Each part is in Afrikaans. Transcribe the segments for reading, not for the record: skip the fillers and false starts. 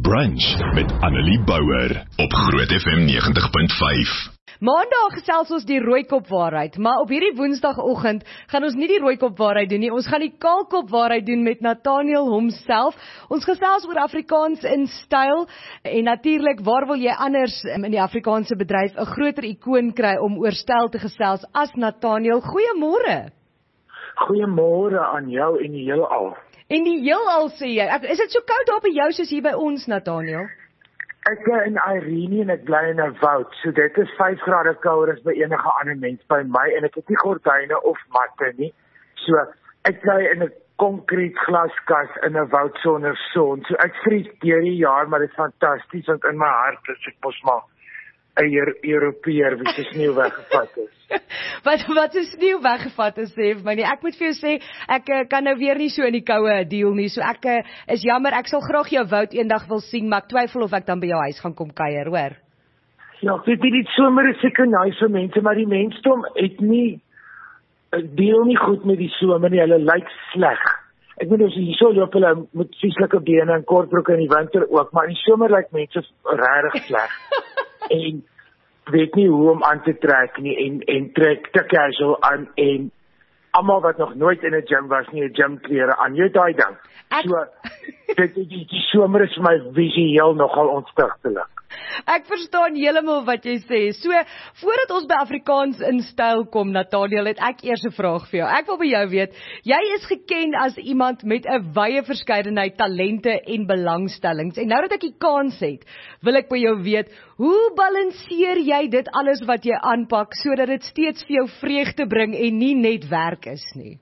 Brunch met Annelie Bouwer op Groot FM 90.5. Maandag gesels ons die rooikopwaarheid, maar op hierdie woensdagoggend gaan ons nie die rooikopwaarheid doen nie, ons gaan die kaalkopwaarheid doen met Nathaniel homself. Ons gesels oor Afrikaans in styl en natuurlik waar wil jy anders in die Afrikaanse bedryf 'n groter ikoon kry om oor styl te gesels as Nathaniel. Goeiemôre. Goeiemôre aan jou en die heelal. En die heelal sê jy, is dit so koud daar by jou soos hier by ons, Nathaniel? Ek bly in Irene en ek bly in 'n woud, so dit is 5 grade kouer as by enige ander mens by my en ek het nie gordyne of matte nie. So ek bly in 'n konkriet glaskas in 'n woud sonder son. So ek vries deur die jaar, maar dit is fantasties want in my hart is ek mos maar 'n Europeër wie se sneeu weggevat is. Wat is sneeu weggevat is, sê vir my nie. Ek moet vir jou sê, ek kan nou weer nie so in die koue deel nie, so ek is jammer, ek sal graag jou woud eendag wil sien, maar ek twyfel of ek dan by jou huis gaan kom kuier, hoor. Ja, weet jy, die somer is seker nice vir mense, maar die mensdom het nie, deel nie goed met die somer nie, hulle lyk sleg. Ek bedoel, as jy hierso loop, hulle met vieslike bene en kortbroeke in die winter ook, maar in die somer lyk mense regtig sleg. En weet nie hoe om aan te trek nie en trek te casual aan en almal wat nog nooit in 'n gym was nie, 'n gymklere aan. Jy daai ding. So die somer is vir my visueel nogal ontstigtelik. Ek verstaan heeltemal wat jy sê. So, voordat ons by Afrikaans in styl kom, Nathaniel, het ek eers 'n vraag vir jou. Ek wil by jou weet, jy is geken as iemand met 'n wye verskeidenheid talente en belangstellings. En nou dat ek die kans het, wil ek by jou weet, hoe balanseer jy dit alles wat jy aanpak, sodat dit steeds vir jou vreugde bring en nie net werk is nie?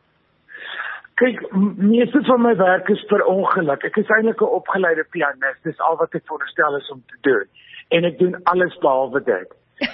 Kyk, meeste van my werk is per ongeluk. Ek is eintlik 'n opgeleide pianis, dis al wat ek veronderstel is om te doen. En ek doen alles behalwe dit.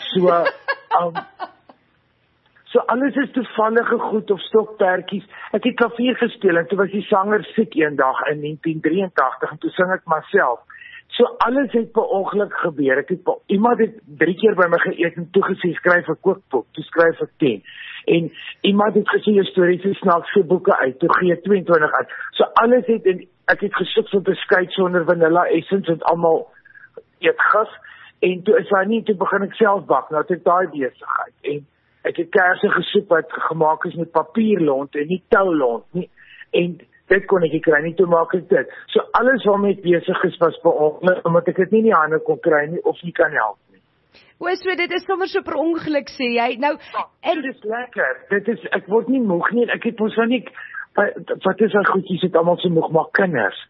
So alles is toevallige goed of stokperdjies. Ek het klavier gespeel en toe was die sanger siek eendag in 1983 en toe sing ek maar self. So alles het per ongeluk gebeur. Iemand het 3 keer by my geëet en toe gesê skryf 'n kookboek, toe skryf ek 10. En iemand het gesê jou stories is snaakse boeke uit, toe gee 22 uit. So alles het, en ek het gesoek vir beskuit sonder vanilla essence en almal eet gif. En toe is daar nie, toe begin ek self bak, nou het ek daai besigheid. En ek het kersse gesoek wat gemaak is met papierlont en nie toulont nie. En dit kon ek nie kry nie, toe maak ek dit. So alles waarmee ek besig is was beongeluk, omdat ek dit nie in die hande kon kry nie, of nie kan help nie. So dit is sommer so per ongeluk, sê jy. Nou, en dit is lekker, ek word nie moeg nie, ek het ons van nie, wat is al goedjies, het allemaal so moeg, maar kinders.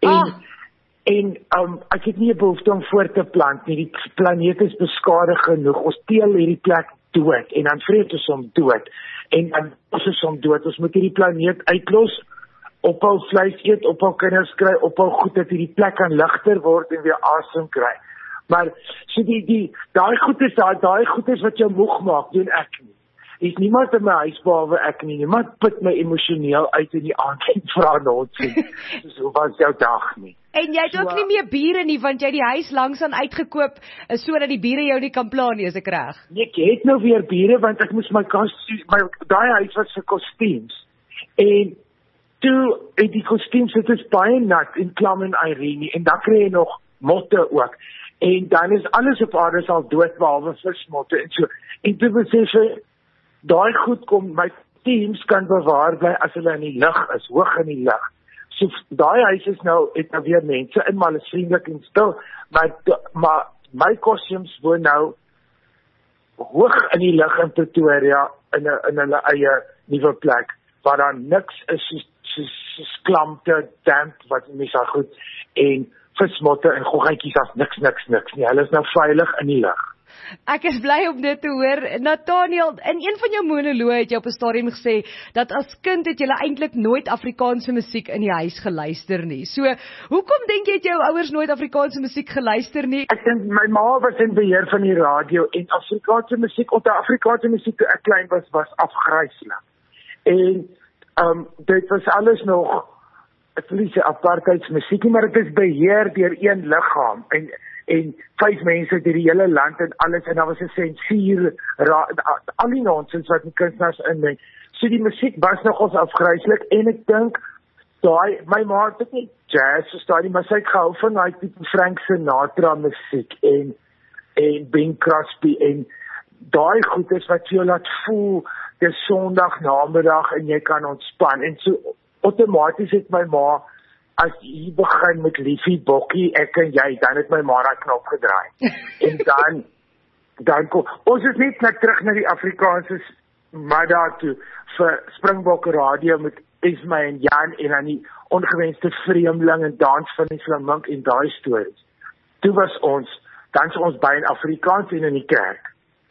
En ek het nie 'n behoefte om voor te plant nie, die planeet is beskadig genoeg, ons teel hierdie plek dood, en dan vreet ons hom dood, en dan is hom dood, ons moet hierdie planeet uitlos, ophou vleis eet, ophou kinders kry, ophou goed, dat hierdie plek kan ligter word en weer asem kry. Maar so daai goed is wat jou moeg maak, doen ek nie. Is niemand in my huis behalwe ek nie. Niemand put my emosioneel uit in die aand en vra nonsens. So was jou dag nie. En jy het ook nie meer bure nie, want jy het die huis langsaan uitgekoop, sodat die bure jou nie kan pla nie, is ek reg? Nee, ek het nou weer bure, want ek moes daai huis was vir kostuums. En toe het die kostuums, dit is baie nat en klam in Irene, en dan kry jy nog motte ook. En dan is alles op aarde al dood, behalwe vismotte en so. En toe besef ek, daai goed kom, my teams kan bewaar bly as hulle in die lug is, hoog in die lug. So daai huis is nou, het nou weer mense in, maar hulle is vriendelik en stil, maar my kostuums woon nou hoog in die lug in Pretoria, in hulle eie nuwe plek, waar daar niks is soos klamte, damp, wat mense al goed, en vismotte en goggetjies as niks nie. Hulle is nou veilig in die lug. Ek is bly om dit te hoor. Nathaniel, in een van jou monoloë het jy op 'n stadium gesê dat as kind het jy eintlik nooit Afrikaanse musiek in die huis geluister nie. So, hoekom dink jy het jou ouers nooit Afrikaanse musiek geluister nie? Ek dink my ma was in beheer van die radio en Afrikaanse musiek toe ek klein was afgryslik. En dit was alles nog, ek wil nie sê apartheidsmusiek nie, maar dit is beheer deur een liggaam en 5 mense deur die hele land en alles, en daar was 'n sensuur, al die nonsens wat die kunstenaars inmeng. So die musiek was nogals afgryslik, en ek dink my ma het ook nie jazz verstaan nie, maar sy het gehou van daai tipe Frank Sinatra musiek en Bing Crosby en daai goed is wat jou laat voel, dis Sondag namiddag en jy kan ontspan en so outomaties het my ma, as jy begin met Liefie Bokkie, ek en jy, dan het my ma daai knop gedraai. En dan kom, ons is net terug na die Afrikaanse middag toe, vir Springbok Radio met Esma en Jan, en dan die ongewenste vreemdeling en dans van die flamink en daai stories. Toe was ons, dans ons by in Afrikaans en in die kerk.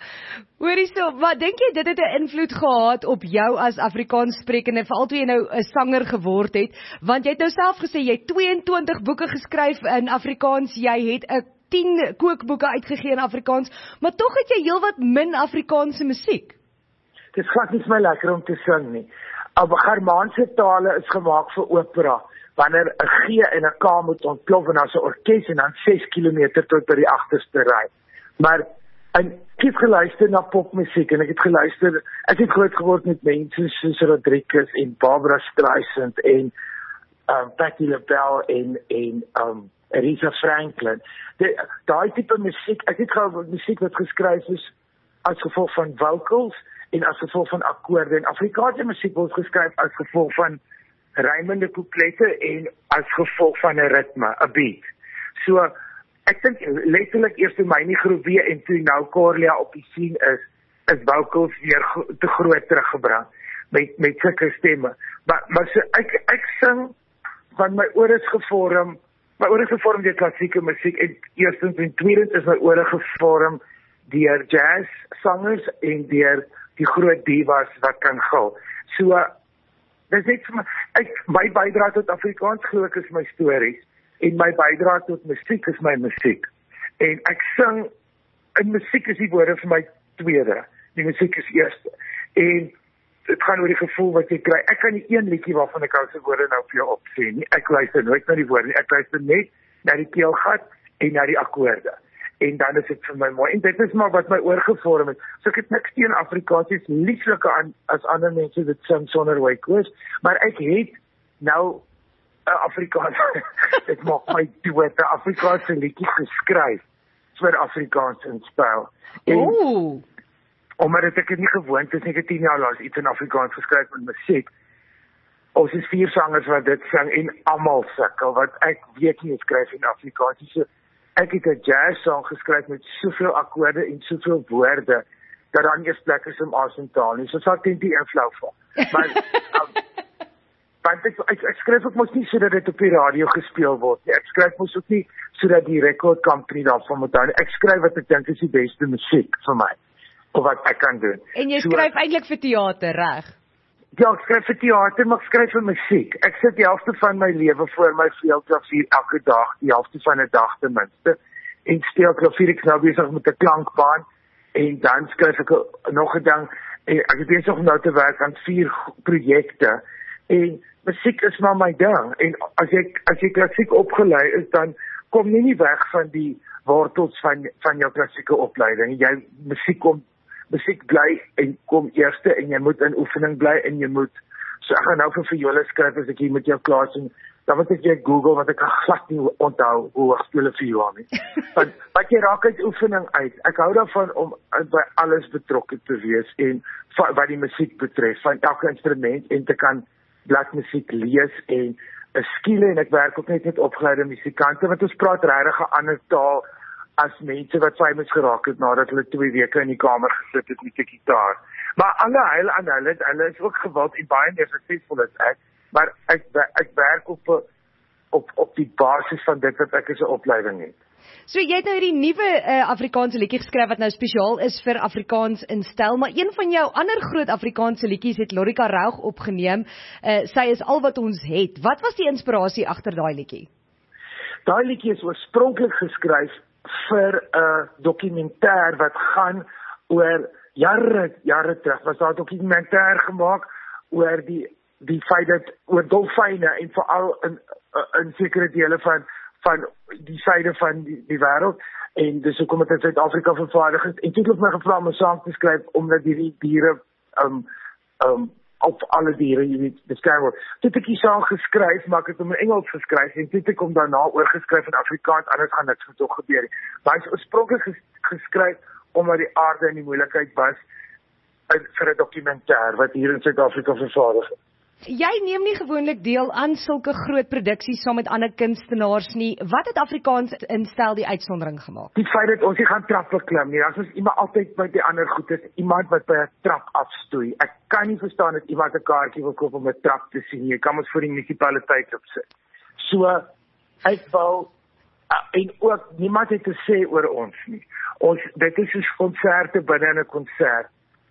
Hoorie so, wat dink jy dit het 'n invloed gehad op jou as Afrikaans sprekende, veral toe jy nou 'n sanger geword het, want jy het nou self gesê jy het 22 boeke geskryf in Afrikaans, jy het 'n 10 kookboeke uitgegee in Afrikaans, maar tog het jy heelwat min Afrikaanse musiek. Dit is glad nie vir my lekker om te sing nie. Germaanse tale is gemaak vir opera, wanneer 'n G en 'n K moet ontplof en daar's 'n orkes en dan 6 kilometer tot by die agterste ry. Maar ek het geluister na popmusiek en ek het groot geword met mense soos Rodriguez en Barbara Streisand en Patti LaBelle en Aretha Franklin. Daai tipe musiek, ek het gehou musiek wat geskryf is as gevolg van vocals en as gevolg van akkoorde, en Afrikaanse musiek word geskryf as gevolg van rymende couplette en as gevolg van 'n ritme, 'n beat. So, ek dink letterlik eers toe my nie groep weer en toe nou Corlia op die scene is vocals weer te groot teruggebring met sulke stemme. Maar so, ek sing, want my oor is gevorm deur klassieke musiek, en eerstens en tweedens is my ore gevorm deur jazz sangers en deur die groot divas wat kan gil. So, dis net vir my bydrae tot Afrikaans glo ek is my stories, en my bydrae tot musiek is my musiek. En ek sing, en musiek is die woorde vir my tweede, die musiek is eerste. En dit gaan oor die gevoel wat jy kry. Ek kan nie een liedjie waarvan ek al se woorde nou vir jou opsê nie. Ek luister nooit na die woorde nie. Ek luister net na die keelgat en na die akkoorde. En dan is dit vir my mooi. En dit is maar wat my oor gevorm het. So ek het niks teen Afrikaans, is liefliker as ander mense dit sing sonder wykoos, maar ek het nou Afrikaans, dit maak my dood, 'n Afrikaanse liedjie geskryf vir Afrikaans in spel. En omdat ek het nie gewoond is, ek het 10 jaar lank iets in Afrikaans geskryf met musiek. Ons is 4 sangers wat dit sing en almal sukkel, wat ek weet nie skryf in Afrikaans. So, ek het 'n jazz song geskryf met soveel akkoorde en soveel woorde, dat dan eers plek is om asem te haal nie. So sal teen die inflou val. Maar want ek skryf ook mos nie sodat dit op die radio gespeel word nie. Ek skryf mos ook nie sodat die record company daarvan moet hou nie. Ek skryf wat ek dink is die beste musiek vir my, of wat ek kan doen. En jy skryf eintlik vir teater, reg? Ja, ek skryf vir teater, maar ek skryf vir musiek. Ek sit die helfte van my lewe voor my speel klavier elke dag, die helfte van 'n dag ten minste. En speel klavier, ek is nou besig met 'n klankbaan, en dan skryf ek nog 'n ding, en ek is besig om nou te werk aan 4 projekte, en musiek is maar my ding, en as jy klassiek opgelei is, dan kom jy nie weg van die wortels van jou klassieke opleiding. Musiek bly en kom eerste, en jy moet in oefening bly, en jy moet, so ek gaan nou vir viole skryf as ek hier met jou klaar sien, dan moet ek jy Google, want ek kan glad nie onthou hoe ek speel 'n viool nie. Want wat jy raak uit oefening uit, ek hou daarvan om by alles betrokke te wees, en wat die musiek betref, van elke instrument, en te kan bladmusiek lees, en 'n skiele, en ek werk ook net met opgeleide musikante, want ons praat regtig 'n ander taal, as mense wat famous geraak het nadat hulle 2 weke in die kamer gesit het met 'n gitaar. Maar alle heil aan hulle is ook gewild en baie meer suksesvol as ek, maar ek werk op die basis van dit wat ek as 'n opleiding het. So jy het nou hierdie nuwe Afrikaanse liedjie geskryf wat nou spesiaal is vir Afrikaans in styl, maar een van jou ander groot Afrikaanse liedjies het Lorika Raug opgeneem. Sy is al wat ons het. Wat was die inspirasie agter daai liedjie? Daai liedjie is oorspronklik geskryf vir 'n dokumentêr wat gaan oor jare terug. Was daar 'n dokumentêr gemaak oor die feit dat oor dolfyne, en veral in sekere dele van die syde van die wêreld, en dis hoekom dit in Suid-Afrika vervaardig is. En toe het my gevra om 'n sang te skryf omdat hierdie diere op alle diere, jy weet, beskryf word. Toe het ek die saal geskryf, maar ek het hom in Engels geskryf, en toe het ek hom daarna oorgeskryf in Afrikaans, anders gaan niks met hom gebeur nie. Maar hy is oorspronklik geskryf, omdat die aarde in die moeilikheid was, vir 'n dokumentêr, wat hier in Suid-Afrika vervaardig is. Jy neem nie gewoonlik deel aan sulke groot produksies saam met ander kunstenaars nie. Wat het Afrikaans instel die uitsondering gemaak? Die feit dat ons nie gaan trappe klim nie, as ons iemand altyd by die ander goed is, iemand wat by 'n trap afstoei. Ek kan nie verstaan dat iemand 'n kaartjie wil koop om 'n trap te sien. Jy kan ons vir die munisipaliteit opsit. So, ek wou, en ook, niemand het te sê oor ons nie. Dit is soos konserte binne 'n konsert.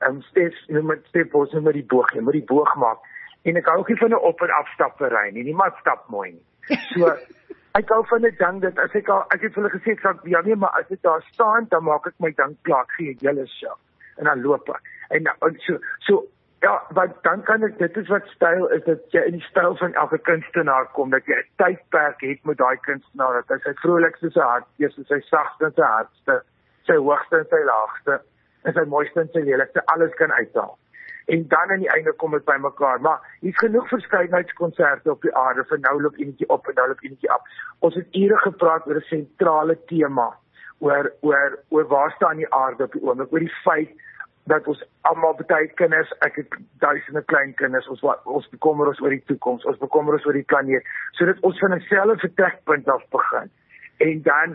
Stef ons nou met die boog, jy moet die boog maak. En ek hou ook nie van 'n op- en afstappery nie. Niemand stap mooi nie. So, ek hou van 'n ding dat as ek het vir hulle gesê, ek sê, ja nee, maar as ek daar staan, dan maak ek my ding klaar, ek gee 'n hele show. En dan loop ek. En so, ja, want dan kan ek, dit is wat styl is, dat jy in die styl van elke kunstenaar kom, dat jy 'n tydperk het met daai kunstenaar, dat hy sy vrolikste, sy hartste, sy sagste en sy hardste, sy hoogste en sy laagste, en sy mooiste en sy lelikste, alles kan uithaal. En dan aan die einde kom dit by mekaar. Maar hier's genoeg verskeidenheidskonserte op die aarde, vir nou loop enetjie op en nou loop enetjie af. Ons het ure gepraat oor 'n sentrale tema, oor waar staan die aarde op die oomblik, oor die feit dat ons almal baie kinders, ek het duisende klein kinders, ons bekommer ons oor die toekoms, ons bekommer ons oor die planeet, sodat ons van 'n selfe vertrekpunt af begin. En dan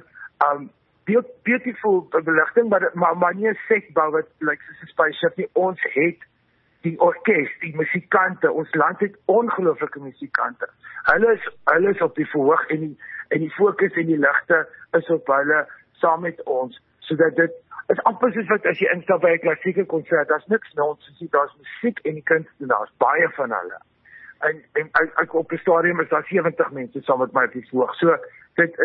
beautiful beligting, maar nie 'n setbou wat lyk soos 'n spaceship nie. Ons het die orkes, die musikante, ons land het ongelooflike musikante. Hulle is op die verhoog en die fokus en die ligte is op hulle saam met ons, sodat dit is amper soos wat as jy instap by 'n klassieke konsert, daar's niks nonsens nie, daar's musiek en die kunstenaars, baie van hulle. En op die stadium is daar 70 mense saam met my op die verhoog. So dit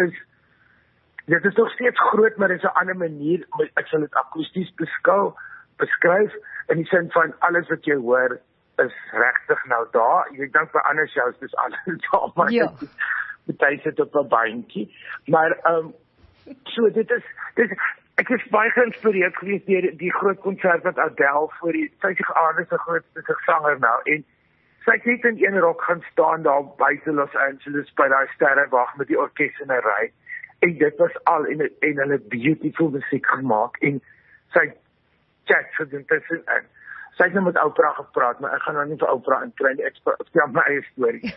is nog steeds groot, maar dit is 'n ander manier, ek sal dit akoesties beskryf, in die sin van alles wat jy hoor is regtig nou daar. Ek dink by ander shows dis alles daar, maar baie sit op 'n bandjie. Maar so dit is ek is baie geïnspireerd gewees deur die groot konsert wat Adele vir die 50 aarde se grootste sanger nou, en sy het net in een rok gaan staan daar buite Los Angeles by daai sterrewag met die orkes in 'n ry, en dit was al, en hulle beautiful musiek gemaak, en sy chat gedoen tussenin. Sy het nou met Oprah gepraat, maar ek gaan nou nie vir Oprah inkry nie, ek vertel my eie storie.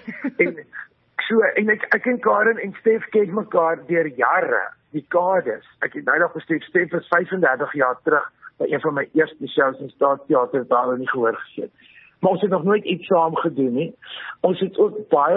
en ek en Karen en Stef ken mekaar deur jare, dekades. Ek het nou nog besef, Stef is 35 jaar terug by een van my eerste shows in Staatsteater daar nie gehoor gesien. Maar ons het nog nooit iets saam gedoen nie. Ons het ook baie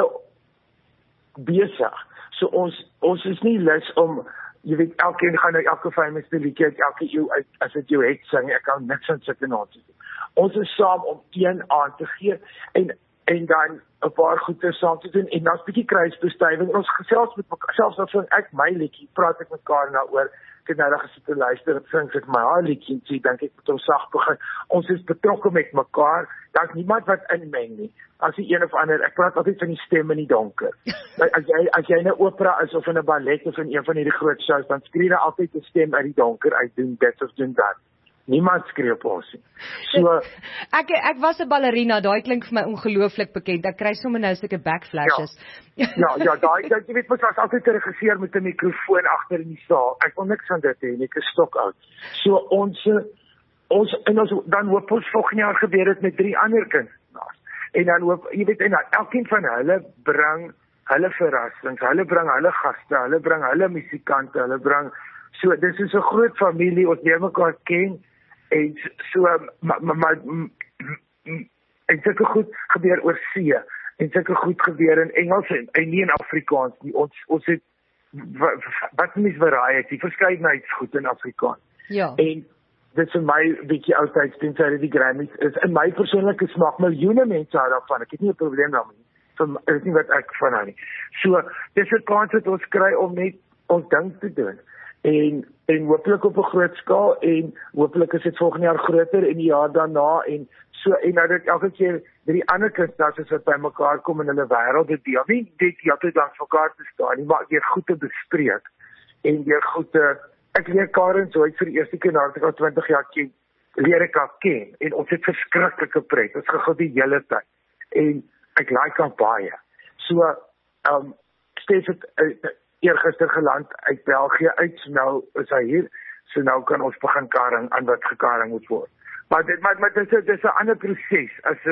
besig. So ons is nie lus om, jy weet, elkeen gaan nou elke famous liedjie uit elke eeu uit, as dit jou het sing, ek kan niks aan sulke nonsens doen. Ons is saam om een aan te gee, en dan 'n paar goeie saam te doen, en dan's 'n bietjie kruisbestuiving. Ons gesels met mekaar, selfs as ek my liedjie, praat ek met mekaar daaroor. Ek het nou daar gesit en luister, ek sing my haar liedjie, en dink ek moet hom sag begin. Ons is betrokke met mekaar, daar's niemand wat inmeng nie. As die een of ander, ek praat altyd van die stem in die donker. As jy in 'n opera is, of in 'n ballet, of in een van hierdie groot shows, dan skree daar altyd 'n stem uit die donker uit, doen dit of doen dat. Niemand skree op ons nie. So ek was 'n ballerina, daai klink vir my ongelooflik bekend. Ek kry sommer nou sulke backflashes. Ja, daai jy weet mos as altyd 'n regisseur met 'n mikrofoon agter in die saal. Ek wil niks van dit hê nie, ek is stokoud. So ons dan hoop ons volgende jaar gebeur dit met 3 ander kunstenaars. En dan hoop jy weet, en dan elkeen van hulle bring hulle verrassings, hulle bring hulle gaste, hulle bring hulle musikante, hulle bring, so dis is 'n groot familie, ons leer mekaar ken. En so, en sulke goed gebeur oor see, en sulke goed gebeur in Engels en nie in Afrikaans nie. Ons het, wat is variety, verskeidenheidsgoed in Afrikaans. Ja. En dit is vir my bietjie oudtyds, tensy dit die Grammys is, in my persoonlike smaak, miljoene mense hou daarvan, ek het nie 'n probleem daarmee, dit is nie wat ek van hou nie. So, dis 'n kans wat ons kry om net ons ding te doen. En hopelik op 'n groot skaal, en hopelik is dit volgende jaar groter en die jaar daarna, en nou dat elke keer die ander kunstenaars wat by mekaar kom in hulle wêreld deel, nie dit altyd langs mekaar te staan nie, maar deur goed te bespreek, en deur goed te, ek leer Karen so uit vir die eerste keer nadat ek al 20 jaar ken, leer ek haar ken en ons het verskriklike pret. Ons gegaan die hele tyd en ek like haar baie. So Stef het eergister geland uit België uit, so nou is hy hier. So nou kan ons begin karing aan wat gekaring moet word. Maar dis 'n ander proses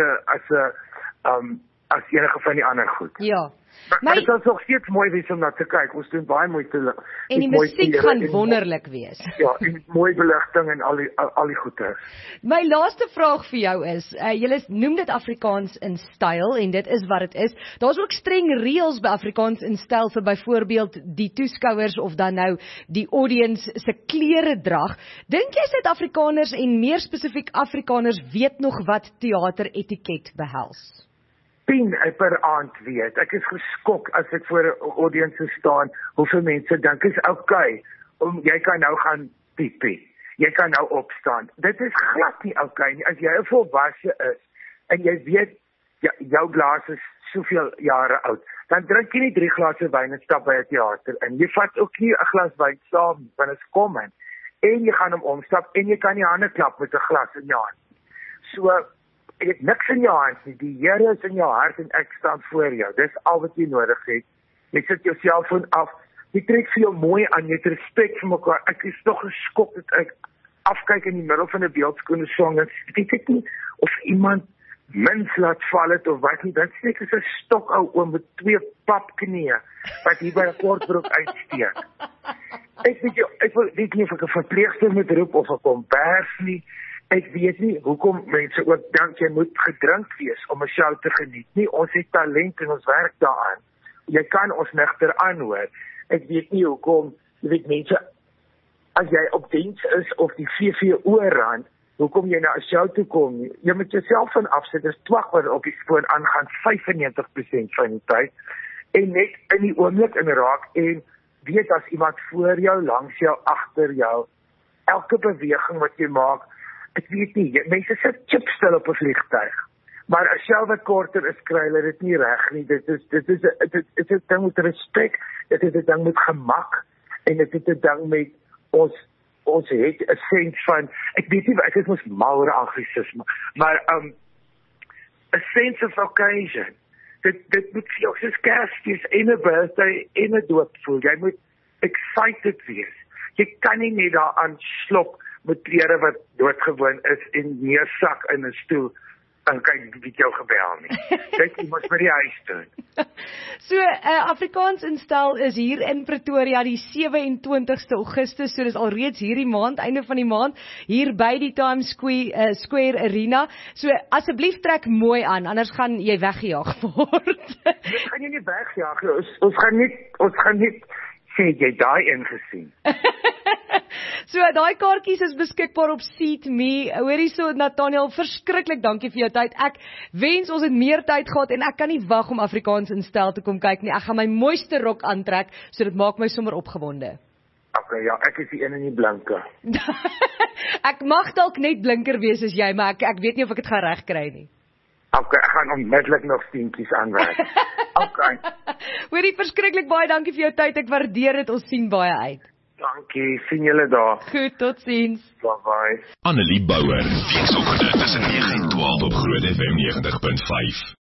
as enige van die ander goed. Ja. Maar dit is nog steeds mooi wees om na te kyk. Ons doen baie mooi te en die musiek gaan wonderlik wees. Ja, en mooi beligting en al die goeie. My laaste vraag vir jou is, julle noem dit Afrikaans in styl en dit is wat dit is. Daar's ook streng reëls by Afrikaans in styl vir byvoorbeeld die toeskouers of dan nou die audience se kleredrag. Dink jy Suid-Afrikaners en meer spesifiek Afrikaners weet nog wat teateretiket behels? 10 per aand weet. Ek is geskok as ek voor 'n audience staan, hoeveel mense dink is okay, jy kan nou gaan piepie. Jy kan nou opstaan. Dit is glad nie okay nie. As jy 'n volwasse is en jy weet jou glas is soveel jare oud, dan drink jy nie 3 glase wyn en stap by 'n teater in. Jy vat ook nie 'n glas wyn saam want dit is kom en jy gaan hom omstap en jy kan nie hande klap met 'n glas in jou hand. So jy het niks in jou hand nie, die Here is in jou hart en ek staan voor jou. Dis al wat jy nodig het. Jy sit jou selfoon af, jy trek vir jou mooi aan, jy het respek vir mekaar. Ek is nog geskok dat ek afkyk in die middel van 'n beeldskone song en weet ek nie of iemand mens laat val het of wat nie. Dit is net 'n stokou oom met 2 papknieë wat hier by 'n kortbroek uitsteek. Ek weet nie of ek 'n verpleegster moet roep of 'n kombers nie. Ek weet nie hoekom mense ook dink jy moet gedrink wees om 'n show te geniet nie. Ons het talent en ons werk daaraan. Jy kan ons nigter aanhoor. Ek weet nie hoekom, jy weet mense, as jy op diens is of die VVO rand, hoekom jy na 'n show toe kom nie. Jy moet jouself van afsit, dis twak wat op die spoor aangaan 95% van die tyd. En net in die oomblik in raak en weet as iemand voor jou, langs jou, agter jou, elke beweging wat jy maak. Ek weet nie, mense sit chipstil op 'n vliegtuig. Maar as jy wat korter is, kry hulle dit nie reg nie. Dit is 'n ding met respek, dit is 'n ding met gemak en dit is 'n ding met ons het 'n sens van, ek weet nie, ek is mos mal oor anglisisme, maar 'n sense of occasion. Dit moet vir jou soos Kersfees en 'n birthday en 'n doop voel. Jy moet excited wees. Jy kan nie net daaraan slop met klere wat doodgewoon is en neersak in 'n stoel en kyk wie jou gebel nie. Dit moet by die huis doen. So, Afrikaans in styl is hier in Pretoria die 27ste Augustus, so dis alreeds hierdie maand, einde van die maand, hier by die Times Square Arena. So, asseblief trek mooi aan, anders gaan jy weggejaag word. Ons gaan jy nie wegjaag, ons gaan nie sê jy daai ingesien. So, daai kaartjies is beskikbaar op Seat Me. Hoorie so, Nathaniel, verskriklik dankie vir jou tyd. Ek wens ons het meer tyd gehad en ek kan nie wag om Afrikaans in styl te kom kyk nie. Ek gaan my mooiste rok aantrek, so dit maak my sommer opgewonde. Okay, ja, ek is die een in die blinke. Ek mag dalk net blinker wees as jy, maar ek weet nie of ek dit gaan reg kry nie. Okay, ek gaan onmiddellik nog steentjies aanwerk. Okay. Hoorie, verskriklik baie dankie vir jou tyd. Ek waardeer dit. Ons sien baie uit. Dankie, sien julle daar. Goed, totsiens. Bye. Annelie Bouwer, weekoggend tussen 9 en 12 op Groot FM 90.5.